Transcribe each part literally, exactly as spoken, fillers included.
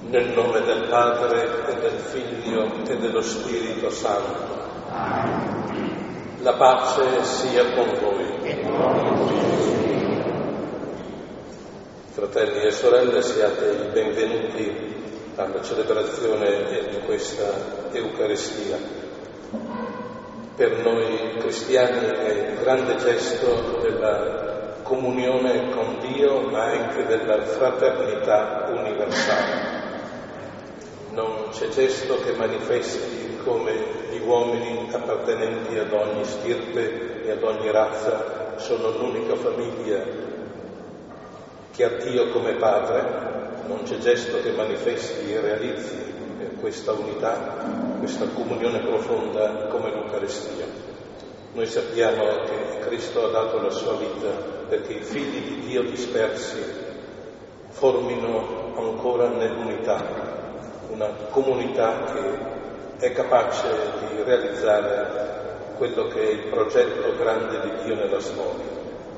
Nel nome del Padre e del Figlio e dello Spirito Santo. La pace sia con voi. Fratelli e sorelle, siate i benvenuti alla celebrazione di questa Eucaristia. Per noi cristiani è il grande gesto della comunione con Dio, ma anche della fraternità universale. Non c'è gesto che manifesti come gli uomini appartenenti ad ogni stirpe e ad ogni razza sono l'unica famiglia che ha Dio come Padre. Non c'è gesto che manifesti e realizzi questa unità, questa comunione profonda come l'Eucaristia. Noi sappiamo che Cristo ha dato la sua vita perché i figli di Dio dispersi formino ancora nell'unità una comunità che è capace di realizzare quello che è il progetto grande di Dio nella storia.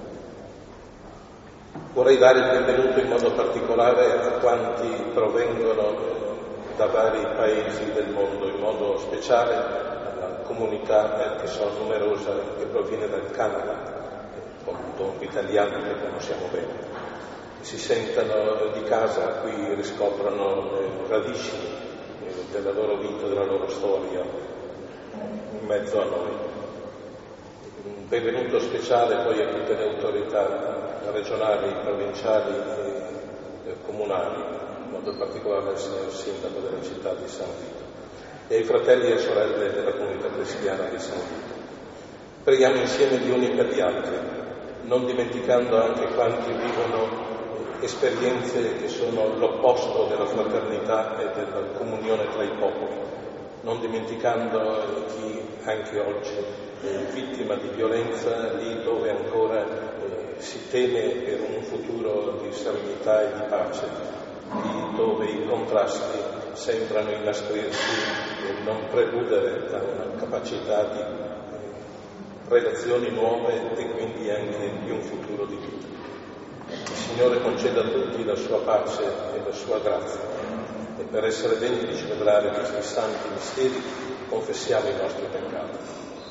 Vorrei dare il benvenuto in modo particolare a quanti provengono da vari paesi del mondo, in modo speciale alla comunità che sono numerosa che proviene dal Canada, appunto italiano che conosciamo bene. Si sentano di casa, qui riscoprono le radici della loro vita, della loro storia in mezzo a noi. Un benvenuto speciale poi a tutte le autorità regionali, provinciali e comunali, in modo particolare al signor Sindaco della città di San Vito e ai fratelli e sorelle della comunità cristiana di San Vito. Preghiamo insieme gli uni per gli altri, non dimenticando anche quanti vivono esperienze che sono l'opposto della fraternità e della comunione tra i popoli, non dimenticando chi anche oggi è vittima di violenza lì dove ancora eh, si teme per un futuro di serenità e di pace, lì dove i contrasti sembrano inasprirsi e non precludere da una capacità di eh, relazioni nuove e quindi anche di un futuro di vita. Il Signore conceda a tutti la sua pace e la sua grazia e per essere degni di celebrare questi santi misteri confessiamo i nostri peccati.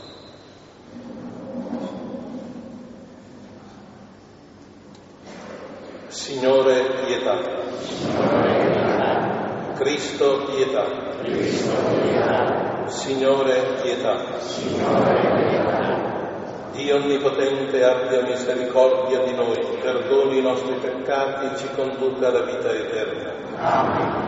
Signore, pietà. Cristo, pietà. Signore, pietà. Dio Onnipotente abbia misericordia di noi, perdoni i nostri peccati e ci conduca alla vita eterna. Amen.